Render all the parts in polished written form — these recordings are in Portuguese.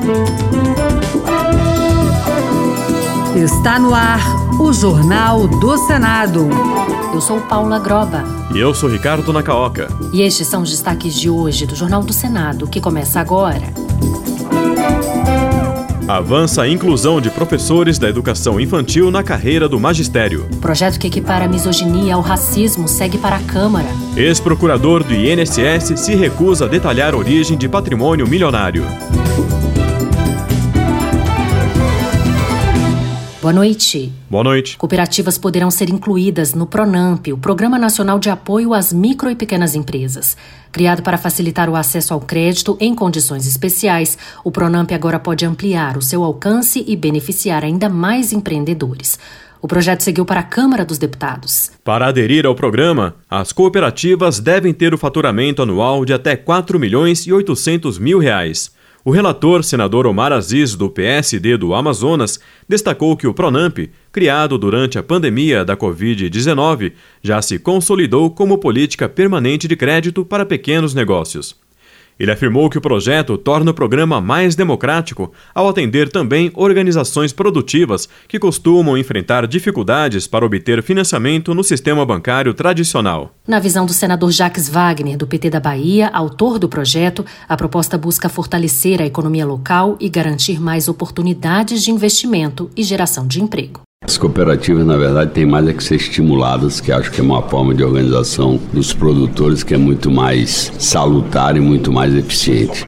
Está no ar o Jornal do Senado. Eu sou Paula Groba. E eu sou Ricardo Nacaoca. E estes são os destaques de hoje do Jornal do Senado, que começa agora. Avança a inclusão de professores da educação infantil na carreira do magistério. O projeto que equipara a misoginia ao racismo segue para a Câmara. Ex-procurador do INSS se recusa a detalhar a origem de patrimônio milionário. Boa noite. Boa noite. Cooperativas poderão ser incluídas no PRONAMP, o Programa Nacional de Apoio às Micro e Pequenas Empresas. Criado para facilitar o acesso ao crédito em condições especiais, o PRONAMP agora pode ampliar o seu alcance e beneficiar ainda mais empreendedores. O projeto seguiu para a Câmara dos Deputados. Para aderir ao programa, as cooperativas devem ter o faturamento anual de até R$ 4.800.000. O relator, senador Omar Aziz, do PSD do Amazonas, destacou que o PRONAMP, criado durante a pandemia da Covid-19, já se consolidou como política permanente de crédito para pequenos negócios. Ele afirmou que o projeto torna o programa mais democrático ao atender também organizações produtivas que costumam enfrentar dificuldades para obter financiamento no sistema bancário tradicional. Na visão do senador Jacques Wagner, do PT da Bahia, autor do projeto, a proposta busca fortalecer a economia local e garantir mais oportunidades de investimento e geração de emprego. As cooperativas, na verdade, têm mais a que ser estimuladas, que acho que é uma forma de organização dos produtores que é muito mais salutar e muito mais eficiente.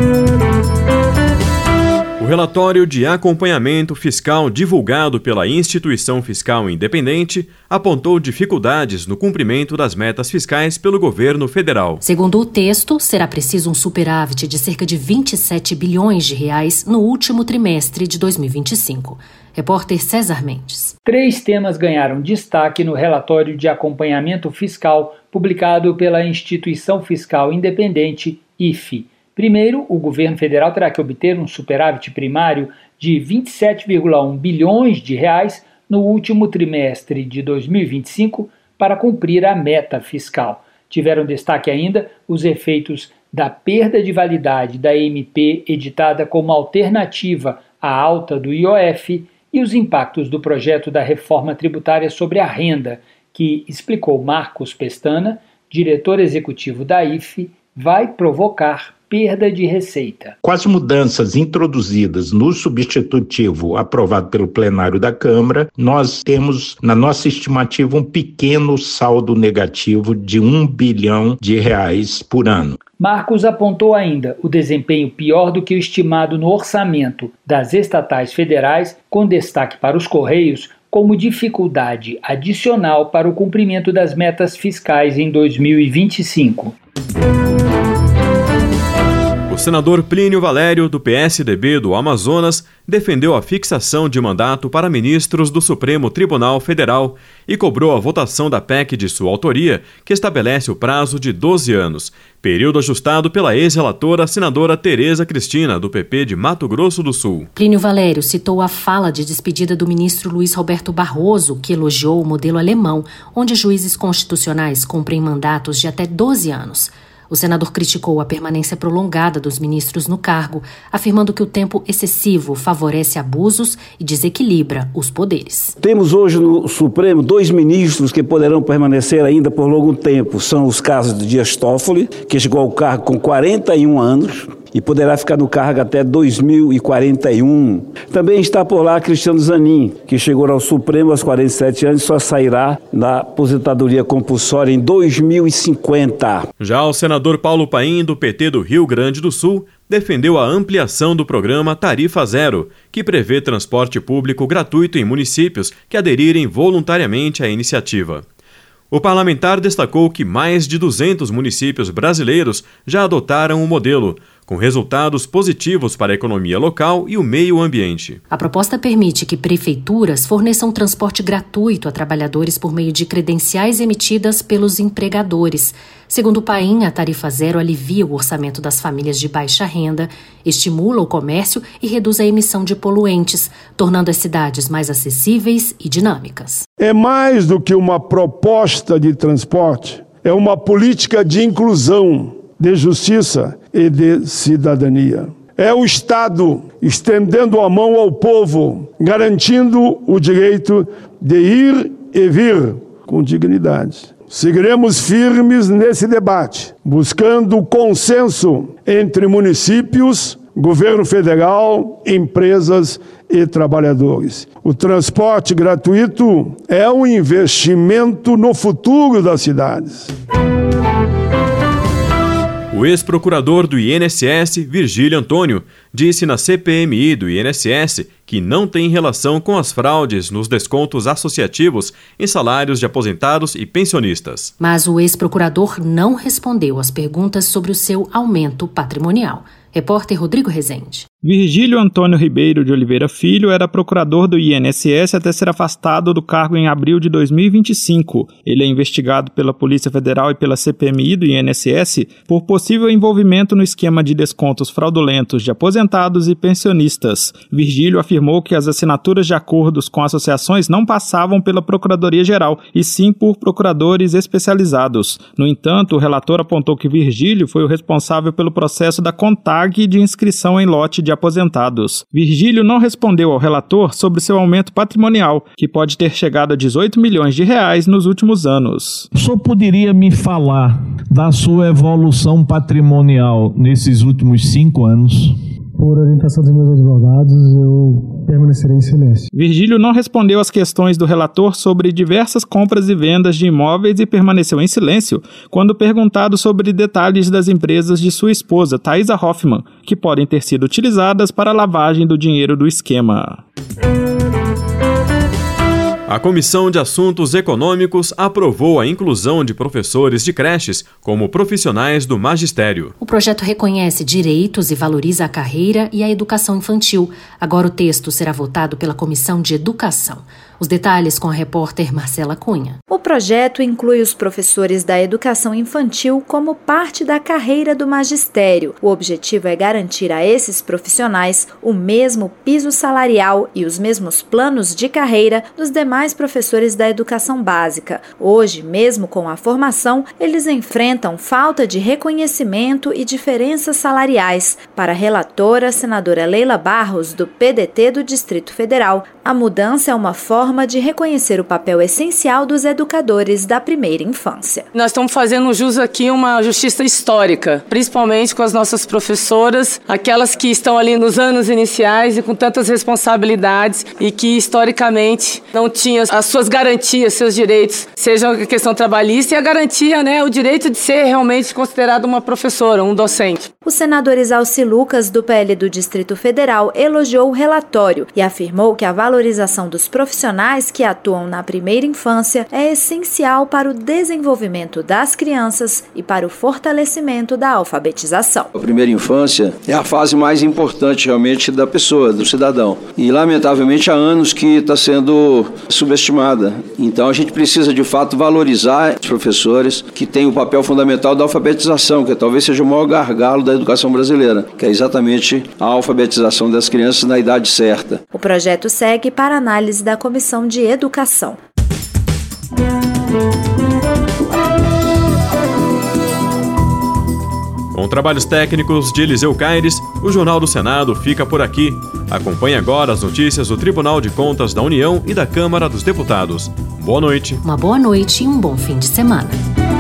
O relatório de acompanhamento fiscal divulgado pela Instituição Fiscal Independente apontou dificuldades no cumprimento das metas fiscais pelo governo federal. Segundo o texto, será preciso um superávit de cerca de 27 bilhões de reais no último trimestre de 2025. Repórter César Mendes. 3 temas ganharam destaque no relatório de acompanhamento fiscal publicado pela Instituição Fiscal Independente, IFE. Primeiro, o governo federal terá que obter um superávit primário de 27,1 bilhões de reais no último trimestre de 2025 para cumprir a meta fiscal. Tiveram destaque ainda os efeitos da perda de validade da MP editada como alternativa à alta do IOF e os impactos do projeto da reforma tributária sobre a renda, que, explicou Marcos Pestana, diretor executivo da IFE, vai provocar perda de receita. Com as mudanças introduzidas no substitutivo aprovado pelo plenário da Câmara, nós temos, na nossa estimativa, um pequeno saldo negativo de R$1 bilhão por ano. Marcos apontou ainda o desempenho pior do que o estimado no orçamento das estatais federais, com destaque para os Correios, como dificuldade adicional para o cumprimento das metas fiscais em 2025. O senador Plínio Valério, do PSDB do Amazonas, defendeu a fixação de mandato para ministros do Supremo Tribunal Federal e cobrou a votação da PEC de sua autoria, que estabelece o prazo de 12 anos, período ajustado pela ex-relatora senadora Tereza Cristina, do PP de Mato Grosso do Sul. Plínio Valério citou a fala de despedida do ministro Luiz Roberto Barroso, que elogiou o modelo alemão, onde juízes constitucionais cumprem mandatos de até 12 anos. O senador criticou a permanência prolongada dos ministros no cargo, afirmando que o tempo excessivo favorece abusos e desequilibra os poderes. Temos hoje no Supremo 2 ministros que poderão permanecer ainda por longo tempo. São os casos de Dias Toffoli, que chegou ao cargo com 41 anos, e poderá ficar no cargo até 2041. Também está por lá Cristiano Zanin, que chegou ao Supremo aos 47 anos e só sairá da aposentadoria compulsória em 2050. Já o senador Paulo Paim, do PT do Rio Grande do Sul, defendeu a ampliação do programa Tarifa Zero, que prevê transporte público gratuito em municípios que aderirem voluntariamente à iniciativa. O parlamentar destacou que mais de 200 municípios brasileiros já adotaram o modelo, com resultados positivos para a economia local e o meio ambiente. A proposta permite que prefeituras forneçam transporte gratuito a trabalhadores por meio de credenciais emitidas pelos empregadores. Segundo o Paim, a tarifa zero alivia o orçamento das famílias de baixa renda, estimula o comércio e reduz a emissão de poluentes, tornando as cidades mais acessíveis e dinâmicas. É mais do que uma proposta de transporte, é uma política de inclusão, de justiça e de cidadania. É o Estado estendendo a mão ao povo, garantindo o direito de ir e vir com dignidade. Seguiremos firmes nesse debate, buscando consenso entre municípios, governo federal, empresas e trabalhadores. O transporte gratuito é um investimento no futuro das cidades. O ex-procurador do INSS, Virgílio Antônio, disse na CPMI do INSS que não tem relação com as fraudes nos descontos associativos em salários de aposentados e pensionistas. Mas o ex-procurador não respondeu às perguntas sobre o seu aumento patrimonial. Repórter Rodrigo Rezende. Virgílio Antônio Ribeiro de Oliveira Filho era procurador do INSS até ser afastado do cargo em abril de 2025. Ele é investigado pela Polícia Federal e pela CPMI do INSS por possível envolvimento no esquema de descontos fraudulentos de aposentados e pensionistas. Virgílio afirmou que as assinaturas de acordos com associações não passavam pela Procuradoria-Geral, e sim por procuradores especializados. No entanto, o relator apontou que Virgílio foi o responsável pelo processo da CONTAG de inscrição em lote de aposentados. Virgílio não respondeu ao relator sobre seu aumento patrimonial, que pode ter chegado a 18 milhões de reais nos últimos anos. O senhor poderia me falar da sua evolução patrimonial nesses últimos 5 anos? Por orientação dos meus advogados, eu permanecerei em silêncio. Virgílio não respondeu às questões do relator sobre diversas compras e vendas de imóveis e permaneceu em silêncio quando perguntado sobre detalhes das empresas de sua esposa, Thaisa Hoffmann, que podem ter sido utilizadas para a lavagem do dinheiro do esquema. A Comissão de Assuntos Econômicos aprovou a inclusão de professores de creches como profissionais do magistério. O projeto reconhece direitos e valoriza a carreira e a educação infantil. Agora o texto será votado pela Comissão de Educação. Os detalhes com a repórter Marcela Cunha. O projeto inclui os professores da educação infantil como parte da carreira do magistério. O objetivo é garantir a esses profissionais o mesmo piso salarial e os mesmos planos de carreira dos demais professores da educação básica. Hoje, mesmo com a formação, eles enfrentam falta de reconhecimento e diferenças salariais. Para a relatora, senadora Leila Barros, do PDT do Distrito Federal, a mudança é uma forma de reconhecer o papel essencial dos educadores da primeira infância. Nós estamos fazendo jus aqui uma justiça histórica, principalmente com as nossas professoras, aquelas que estão ali nos anos iniciais e com tantas responsabilidades e que historicamente não tinham as suas garantias, seus direitos, seja a questão trabalhista e a garantia, o direito de ser realmente considerado uma professora, um docente. O senador Exalci Lucas, do PL do Distrito Federal, elogiou o relatório e afirmou que a valorização dos profissionais que atuam na primeira infância é essencial para o desenvolvimento das crianças e para o fortalecimento da alfabetização. A primeira infância é a fase mais importante realmente da pessoa, do cidadão. E lamentavelmente há anos que está sendo subestimada. Então a gente precisa de fato valorizar os professores que têm o papel fundamental da alfabetização, que talvez seja o maior gargalo da educação brasileira, que é exatamente a alfabetização das crianças na idade certa. O projeto segue para análise da Comissão de Educação. Com trabalhos técnicos de Eliseu Caires, o Jornal do Senado fica por aqui. Acompanhe agora as notícias do Tribunal de Contas da União e da Câmara dos Deputados. Boa noite. Uma boa noite e um bom fim de semana.